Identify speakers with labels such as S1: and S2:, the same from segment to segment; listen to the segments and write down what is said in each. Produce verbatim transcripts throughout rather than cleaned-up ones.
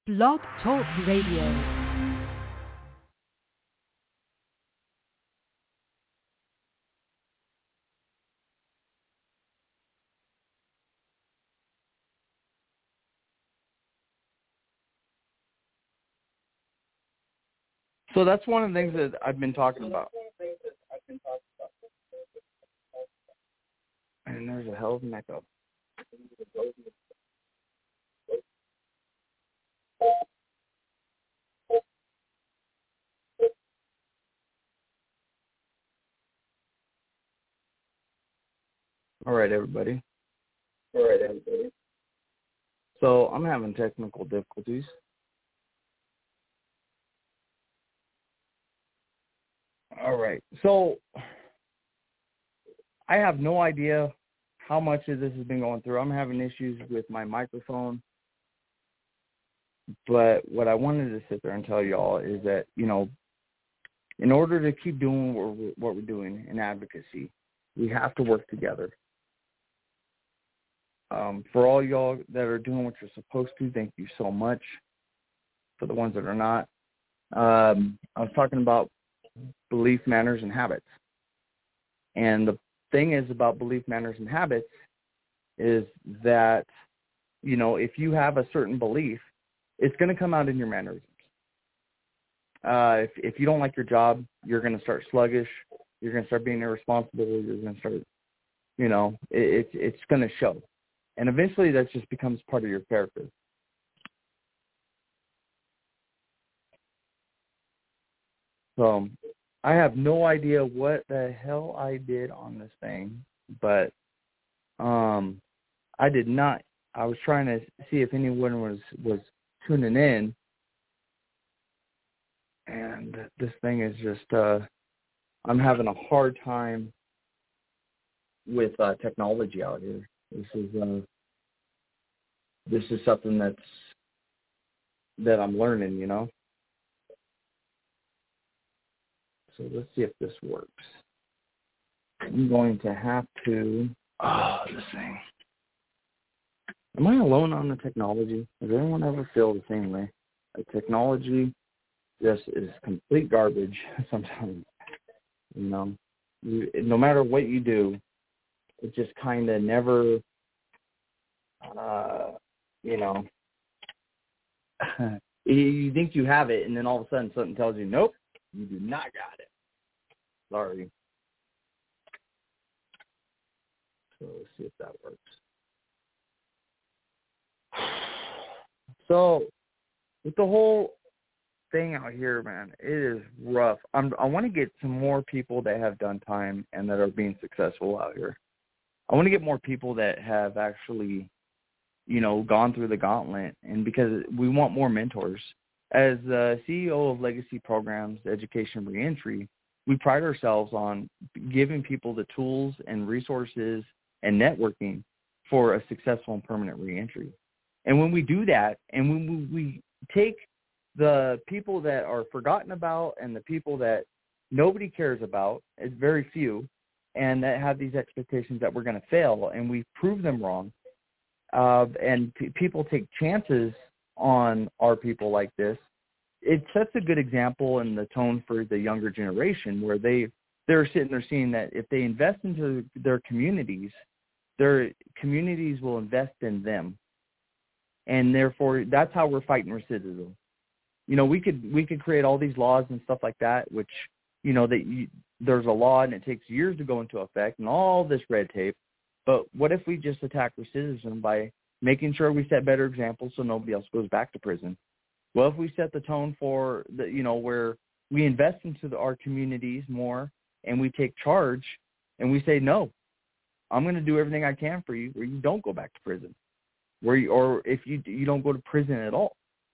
S1: Blog Talk Radio.
S2: So that's one of the things that I've been talking about. And there's a hell of an echo. All right, everybody. All right, everybody. So I'm having technical difficulties. All right. So I have no idea how much of this has been going through. I'm having issues with my microphone. But what I wanted to sit there and tell y'all is that, you know, in order to keep doing what we're, what we're doing in advocacy, we have to work together. Um, for all y'all that are doing what you're supposed to, thank you so much. For the ones that are not, um, I was talking about belief, manners, and habits. And the thing is about belief, manners, and habits is that, you know, if you have a certain belief, it's going to come out in your mannerisms. Uh, if, if you don't like your job, you're going to start sluggish. You're going to start being irresponsible. You're going to start, you know, it, it, it's going to show. And eventually that just becomes part of your character. So I have no idea what the hell I did on this thing, but um, I did not. I was trying to see if anyone was, was tuning in, and this thing is just, uh, I'm having a hard time with uh, technology out here. This is uh, this is something that's that I'm learning, you know. So let's see if this works. I'm going to have to. Oh, this thing. Am I alone on the technology? Does anyone ever feel the same way? The technology just is complete garbage sometimes. You know, you, no matter what you do, it just kind of never, uh, you know, you think you have it, and then all of a sudden something tells you, nope, you do not got it. Sorry. So let's see if that works. So with the whole thing out here, man, it is rough. I'm, I want to get some more people that have done time and that are being successful out here. I want to get more people that have actually, you know, gone through the gauntlet, and because we want more mentors. As the C E O of Legacy Programs, Education Reentry, we pride ourselves on giving people the tools and resources and networking for a successful and permanent reentry. And when we do that, and when we take the people that are forgotten about and the people that nobody cares about, it's very few, and that have these expectations that we're going to fail, and we prove them wrong, uh, and p- people take chances on our people like this, it sets a good example in the tone for the younger generation, where they, they're sitting there seeing that if they invest into their communities, their communities will invest in them. And therefore, that's how we're fighting recidivism. You know, we could we could create all these laws and stuff like that, which, you know, that you, there's a law and it takes years to go into effect and all this red tape. But what if we just attack recidivism by making sure we set better examples so nobody else goes back to prison? Well, if we set the tone for, the, you know, where we invest into the, our communities more and we take charge and we say, no, I'm going to do everything I can for you where you don't go back to prison, where you, or if you you don't go to prison at all.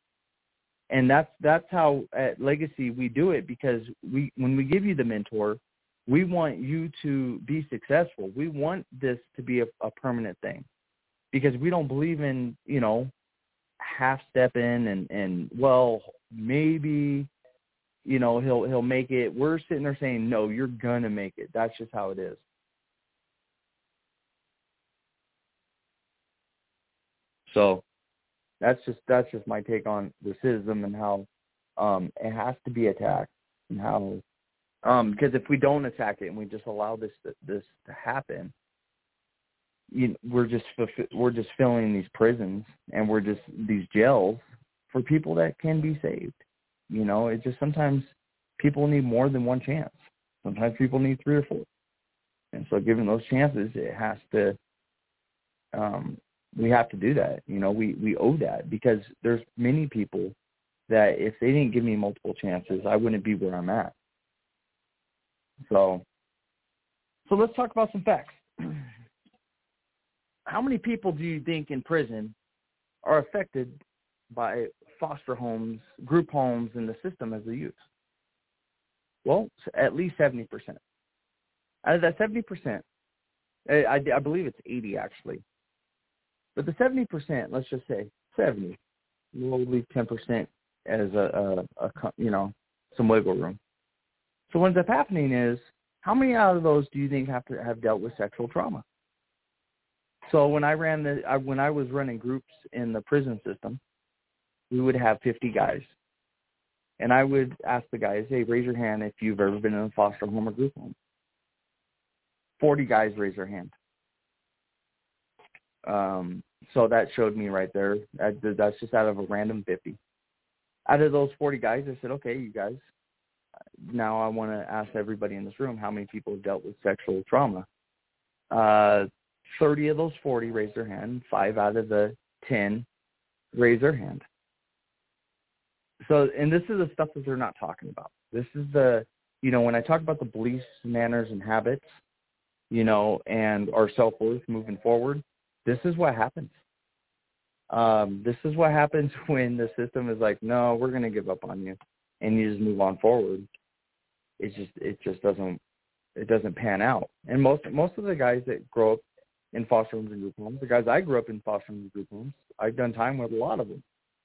S2: And that's that's how at Legacy we do it, because we when we give you the mentor, we want you to be successful. We want this to be a, a permanent thing, because we don't believe in, you know, half step in and, and well, maybe, you know, he'll he'll make it. We're sitting there saying, no, you're gonna make it. That's just how it is. So That's just that's just my take on the system and how um, it has to be attacked and how um, because if we don't attack it and we just allow this this to happen, you know, we're just we're just filling these prisons and we're just these jails for people that can be saved. You know, it just sometimes people need more than one chance. Sometimes people need three or four. And so given those chances, it has to, um, we have to do that. You know, we, we owe that because there's many people that if they didn't give me multiple chances, I wouldn't be where I'm at. So, so let's talk about some facts. How many people do you think in prison are affected by foster homes, group homes, and the system as a youth? Well, at least seventy percent. Out of that seventy percent, I, I believe it's eighty actually. But the seventy percent, let's just say seventy, we'll leave ten percent as a, a, a, you know, some wiggle room. So what ends up happening is, how many out of those do you think have to have dealt with sexual trauma? So when I ran the, I, when I was running groups in the prison system, we would have fifty guys. And I would ask the guys, hey, raise your hand if you've ever been in a foster home or group home. forty guys raised their hand. Um, so that showed me right there. That, that's just out of a random fifty. Out of those forty guys, I said, okay, you guys, now I want to ask everybody in this room how many people have dealt with sexual trauma. Uh, thirty of those forty raised their hand. Five out of the ten raised their hand. So, and this is the stuff that they're not talking about. This is the, you know, when I talk about the beliefs, manners, and habits, you know, and our self-worth moving forward, this is what happens. Um, this is what happens when the system is like, no, we're going to give up on you, and you just move on forward. It just, it just doesn't, it doesn't pan out. And most, most of the guys that grow up in foster homes and group homes, the guys I grew up in foster homes and group homes, I've done time with a lot of them.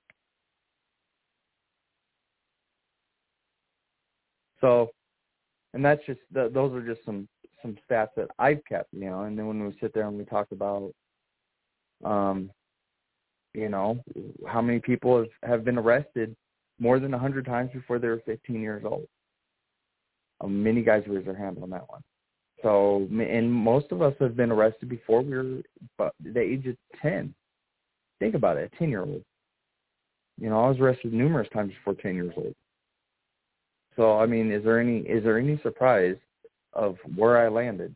S2: So, and that's just, the, those are just some, some stats that I've kept, you know, and then when we sit there and we talk about, um, you know, how many people have, have been arrested more than one hundred times before they were fifteen years old. Um, many guys raise their hand on that one. So, and most of us have been arrested before we were but the age of ten. Think about it, a ten-year-old. You know, I was arrested numerous times before ten years old. So, I mean, is there any is there any surprise of where I landed?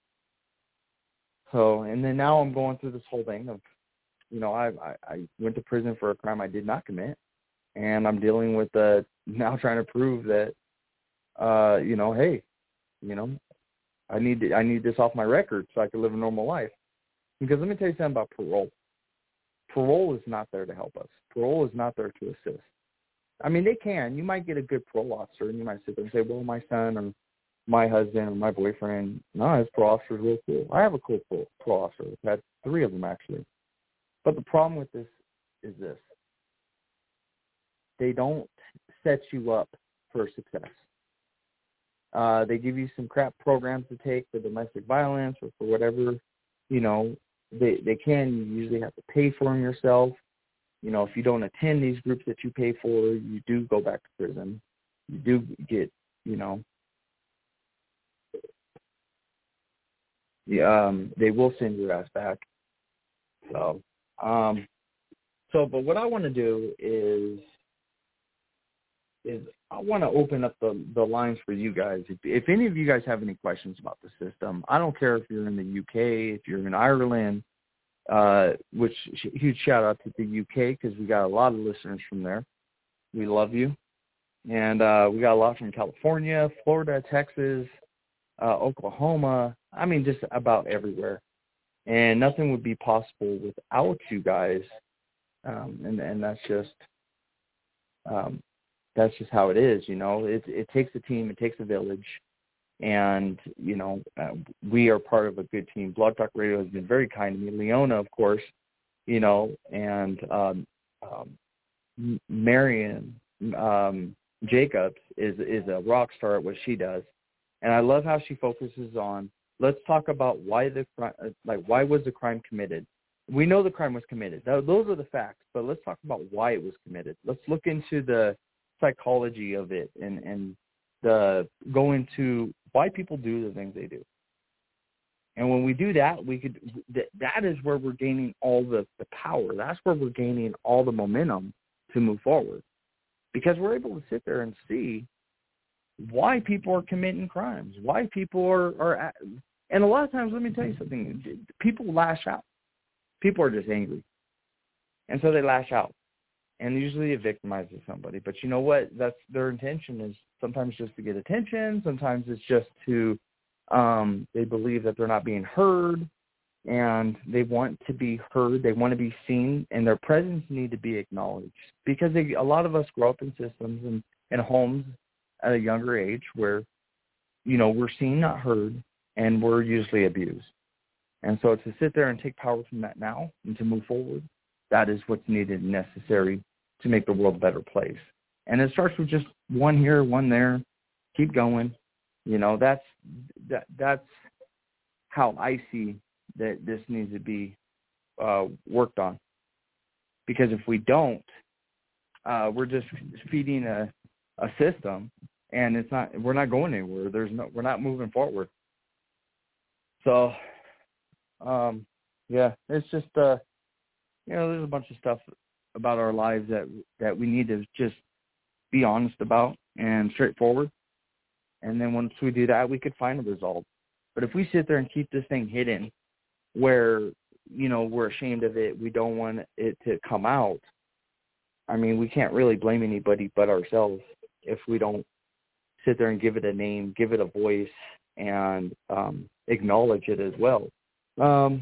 S2: So, and then now I'm going through this whole thing of, you know, I, I, I went to prison for a crime I did not commit, and I'm dealing with uh, now trying to prove that, uh, you know, hey, you know, I need to, I need this off my record so I can live a normal life. Because let me tell you something about parole. Parole is not there to help us. Parole is not there to assist. I mean, they can. You might get a good parole officer, and you might sit there and say, well, my son or my husband or my boyfriend, no, his parole officer is real cool. I have a cool parole, parole officer. I've had three of them, actually. But the problem with this is this. They don't set you up for success. Uh, they give you some crap programs to take for domestic violence or for whatever, you know, they, they can. You usually have to pay for them yourself. You know, if you don't attend these groups that you pay for, you do go back to prison. You do get, you know, um, they will send your ass back. So, um, so, but what I want to do is, is I want to open up the, the lines for you guys. If, if any of you guys have any questions about the system, I don't care if you're in the U K, if you're in Ireland, uh, which huge shout out to the U K because we got a lot of listeners from there. We love you. And uh, we got a lot from California, Florida, Texas, uh, Oklahoma. I mean, just about everywhere. And nothing would be possible without you guys. Um, and, and that's just, um, that's just how it is. You know, it, it takes a team, it takes a village. And, you know, uh, we are part of a good team. Blog Talk Radio has been very kind to me. Leona, of course, you know, and um, um, Marion um, Jacobs is is a rock star at what she does. And I love how she focuses on, let's talk about why the like why was the crime committed? we know the crime was committed. Th- those are the facts. But let's talk about why it was committed. Let's look into the psychology of it and, and the go into why people do the things they do. And when we do that, we could th- that is where we're gaining all the, the power. That's where we're gaining all the momentum to move forward. Because we're able to sit there and see why people are committing crimes, why people are, are at, and a lot of times, let me tell you something, people lash out. People are just angry. And so they lash out. And usually it victimizes somebody. But you know what? That's their intention is sometimes just to get attention. Sometimes it's just to, um, they believe that they're not being heard. And they want to be heard. They want to be seen. And their presence need to be acknowledged. Because they, a lot of us grow up in systems and in homes at a younger age where, you know, we're seen, not heard, and we're usually abused. And so to sit there and take power from that now and to move forward, that is what's needed and necessary to make the world a better place. And it starts with just one here, one there, keep going. You know, that's that that's how I see that this needs to be uh, worked on. Because if we don't, uh, we're just feeding a, a system, and it's not. We're not going anywhere. There's no. We're not moving forward. So, um, yeah, it's just uh, you know, there's a bunch of stuff about our lives that that we need to just be honest about and straightforward. And then once we do that, we could find a result. But if we sit there and keep this thing hidden, where, you know, we're ashamed of it, we don't want it to come out, I mean, we can't really blame anybody but ourselves if we don't sit there and give it a name, give it a voice, and um, acknowledge it as well. Um,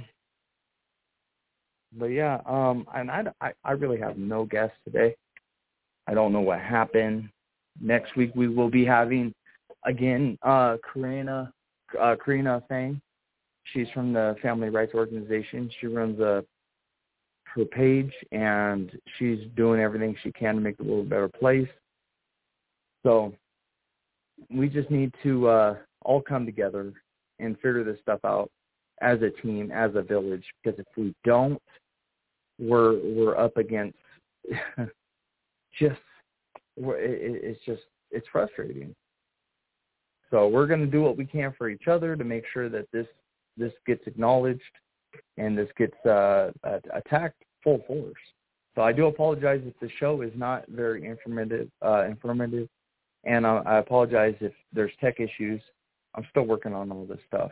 S2: but, yeah, um, and I, I, I really have no guests today. I don't know what happened. Next week we will be having, again, uh, Karina, uh, Karina Fang. She's from the Family Rights Organization. She runs a, her page, and she's doing everything she can to make the world a better place. So we just need to uh, all come together and figure this stuff out as a team, as a village, because if we don't, we're we're up against just we're, it, it's just it's frustrating. So we're going to do what we can for each other to make sure that this this gets acknowledged and this gets uh, attacked full force. So I do apologize if the show is not very informative, uh, informative, and I, I apologize if there's tech issues. I'm still working on all this stuff.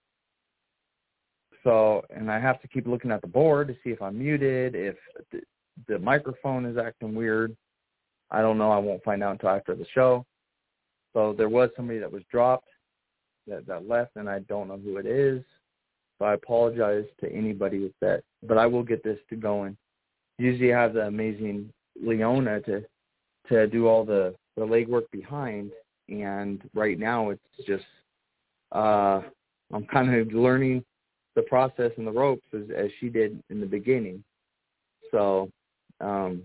S2: So, and I have to keep looking at the board to see if I'm muted, if the, the microphone is acting weird. I don't know. I won't find out until after the show. So there was somebody that was dropped that, that left, and I don't know who it is. So I apologize to anybody with that. But I will get this to going. Usually I have the amazing Leona to to do all the, the legwork behind, and right now it's just uh, I'm kind of learning the process and the ropes as, as she did in the beginning. So, um,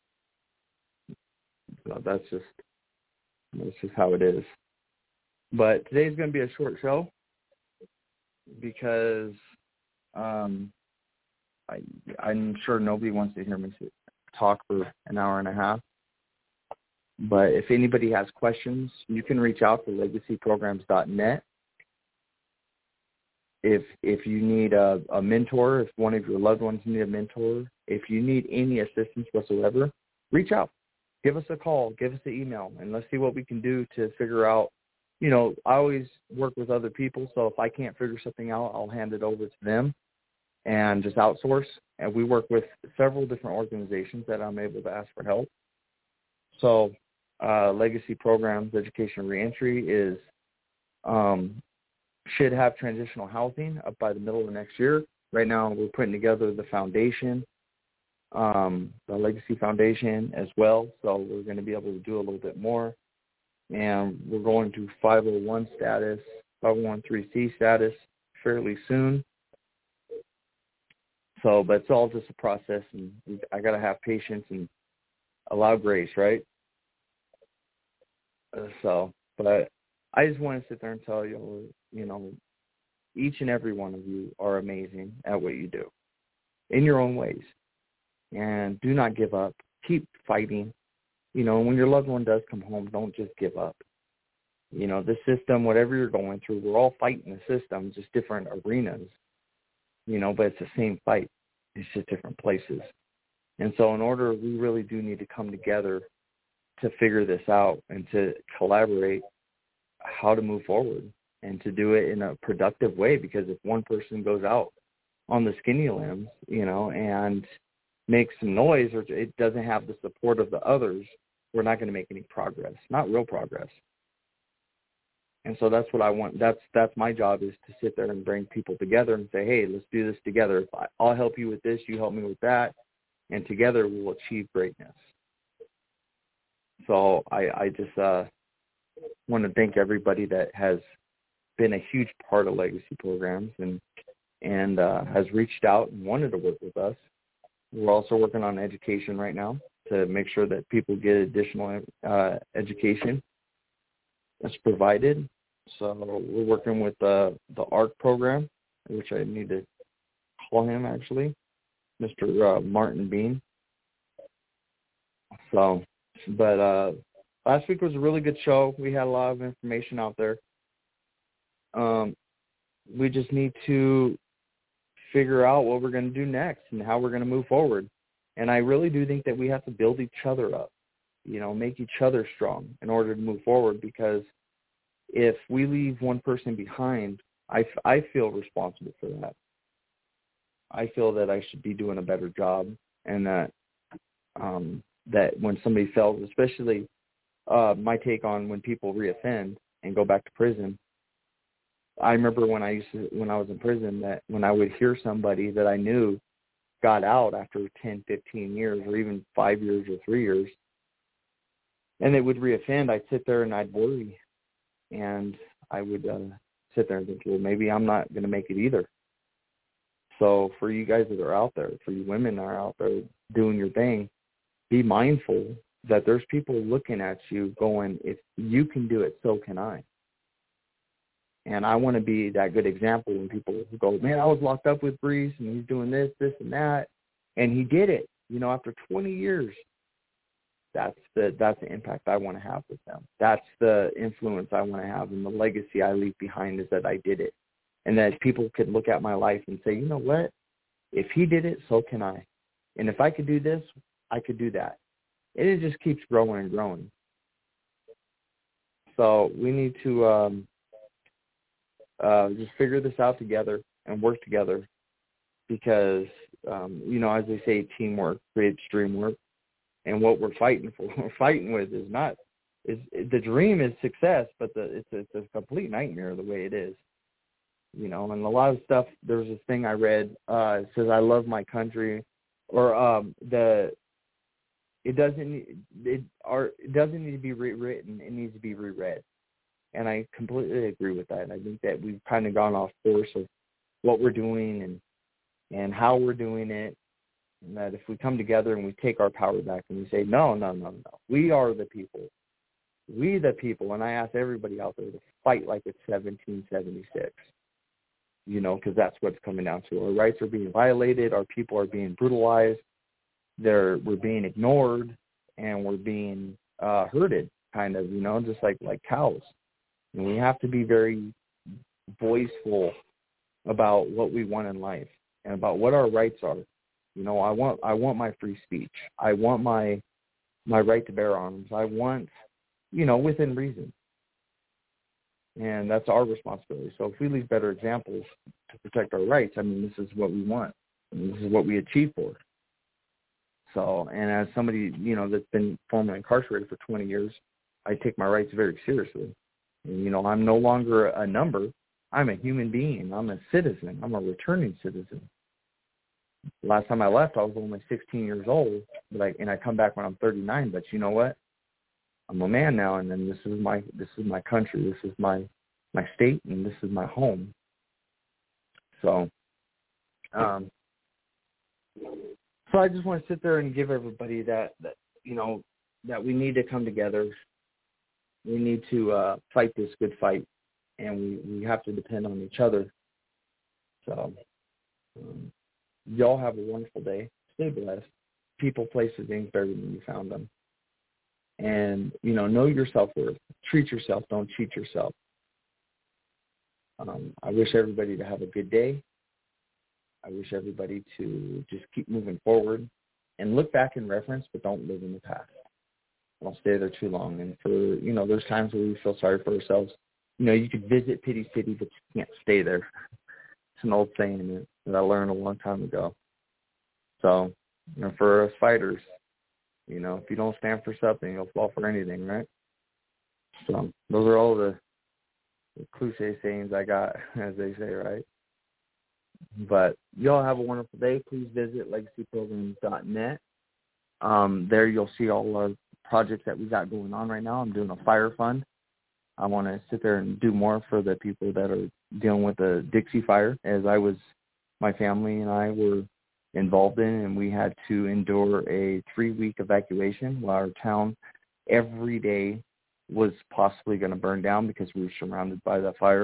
S2: so that's just that's just how it is. But today's going to be a short show because um, I, I'm sure nobody wants to hear me talk for an hour and a half. But if anybody has questions, you can reach out to legacy programs dot net. If if you need a, a mentor, if one of your loved ones need a mentor, if you need any assistance whatsoever, reach out. Give us a call. Give us an email, and let's see what we can do to figure out. You know, I always work with other people, so if I can't figure something out, I'll hand it over to them and just outsource. And we work with several different organizations that I'm able to ask for help. So uh, Legacy Programs Education Reentry is um, should have transitional housing up by the middle of next year. Right now, we're putting together the foundation, um, the Legacy Foundation as well. So we're going to be able to do a little bit more. And we're going to five oh one status, five oh one three C status fairly soon. So, but it's all just a process, and I got to have patience and allow grace, right? Uh, so, but I, I just want to sit there and tell you, you know, each and every one of you are amazing at what you do. in your own ways. And do not give up. Keep fighting. You know, when your loved one does come home, don't just give up. You know, the system, whatever you're going through, we're all fighting the system, just different arenas. You know, but it's the same fight. It's just different places. And so in order, we really do need to come together to figure this out and to collaborate how to move forward and to do it in a productive way, because if one person goes out on the skinny limbs, you know, and makes some noise, or it doesn't have the support of the others, we're not going to make any progress, not real progress. And so that's what I want. That's that's my job, is to sit there and bring people together and say, hey, let's do this together. I'll help you with this, you help me with that, and together we'll achieve greatness. So I, I just uh, want to thank everybody that has been a huge part of Legacy Programs and and uh, has reached out and wanted to work with us. We're also working on education right now to make sure that people get additional uh, education that's provided. So we're working with uh, the A R C program, which I need to call him actually, Mister Uh, Martin Bean. So, but uh, last week was a really good show. We had a lot of information out there. Um, we just need to figure out what we're going to do next and how we're going to move forward. And I really do think that we have to build each other up, you know, make each other strong in order to move forward, because if we leave one person behind, I, I feel responsible for that. I feel that I should be doing a better job, and that um, that when somebody fails, especially uh, my take on when people reoffend and go back to prison, I remember when I used to, when I was in prison, that when I would hear somebody that I knew got out after ten, fifteen years, or even five years or three years, and they would reoffend, I'd sit there and I'd worry. And I would uh, sit there and think, well, maybe I'm not going to make it either. So for you guys that are out there, for you women that are out there doing your thing, be mindful that there's people looking at you going, if you can do it, so can I. And I want to be that good example when people go, man, I was locked up with Breeze, and he's doing this, this, and that. And he did it, you know, after twenty years. That's the that's the impact I want to have with them. That's the influence I want to have, and the legacy I leave behind is that I did it. And that people could look at my life and say, you know what? If he did it, so can I. And if I could do this, I could do that. And it just keeps growing and growing. So we need to um, uh, just figure this out together and work together, because, um, you know, as they say, teamwork creates dream work. And what we're fighting for, we're fighting with is not, is the dream is success, but the, it's, a, it's a complete nightmare the way it is. You know, and a lot of stuff, there's this thing I read, uh, it says, I love my country, or um, the, it doesn't, it, or it doesn't need to be rewritten, it needs to be reread. And I completely agree with that. I think that we've kind of gone off course of what we're doing and, and how we're doing it. And that if we come together and we take our power back and we say, no, no, no, no, we are the people. We the people. And I ask everybody out there to fight like it's seventeen seventy-six, you know, because that's what's coming down to. Our rights are being violated. Our people are being brutalized. They're, we're being ignored, and we're being uh, herded, kind of, you know, just like, like cows. And we have to be very voiceful about what we want in life and about what our rights are. You know, I want I want my free speech. I want my my right to bear arms. I want, you know, within reason. And that's our responsibility. So if we leave better examples to protect our rights, I mean, this is what we want. And this is what we achieve for. So, and as somebody, you know, that's been formerly incarcerated for twenty years, I take my rights very seriously. And, you know, I'm no longer a number. I'm a human being. I'm a citizen. I'm a returning citizen. Last time I left, I was only sixteen years old, but I, and I come back when I'm thirty-nine. But you know what? I'm a man now, and then this is my this is my country, this is my my state, and this is my home. So, um, so I just want to sit there and give everybody that that you know that we need to come together. We need to uh, fight this good fight, and we, we have to depend on each other. So. Um, y'all have a wonderful day. Stay blessed. People, places, things better than you found them. And, you know, know your self-worth. Treat yourself. Don't cheat yourself. Um, I wish everybody to have a good day. I wish everybody to just keep moving forward and look back in reference, but don't live in the past. Don't stay there too long. And for, you know, there's times where we feel sorry for ourselves. You know, you could visit Pity City, but you can't stay there. It's an old saying that I learned a long time ago. So, you know, for us fighters, you know, if you don't stand for something, you'll fall for anything, right? So those are all the, the cliche sayings I got, as they say, right? But y'all have a wonderful day. Please visit legacy programs dot net. Um, there you'll see all our projects that we got going on right now. I'm doing a fire fund. I want to sit there and do more for the people that are dealing with the Dixie Fire, as I was, my family and I were involved in, and we had to endure a three-week evacuation while our town every day was possibly going to burn down because we were surrounded by the fire.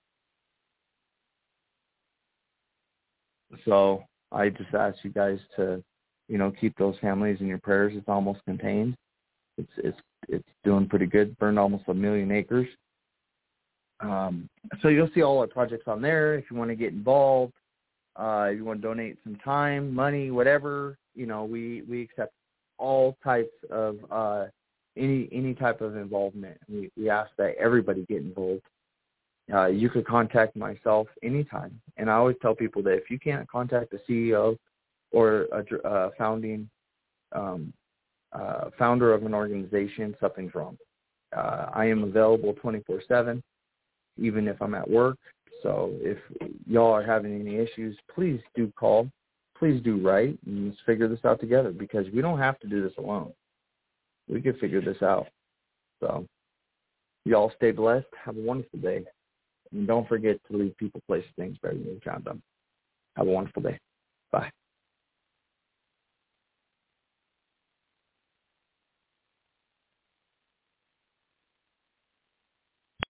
S2: So I just ask you guys to, you know, keep those families in your prayers. It's almost contained. It's it's it's doing pretty good. Burned almost a million acres. Um, so you'll see all our projects on there. If you want to get involved, uh, if you want to donate some time, money, whatever, you know, we, we accept all types of uh, any any type of involvement. We we ask that everybody get involved. Uh, you could contact myself anytime, and I always tell people that if you can't contact a C E O or a, a founding um, uh, founder of an organization, something's wrong. Uh, I am available twenty-four seven, even if I'm at work. So if y'all are having any issues, please do call. Please do write, and let's figure this out together, because we don't have to do this alone. We can figure this out. So y'all stay blessed. Have a wonderful day. And don't forget to leave people, places, things better than you found them. Have a wonderful day. Bye.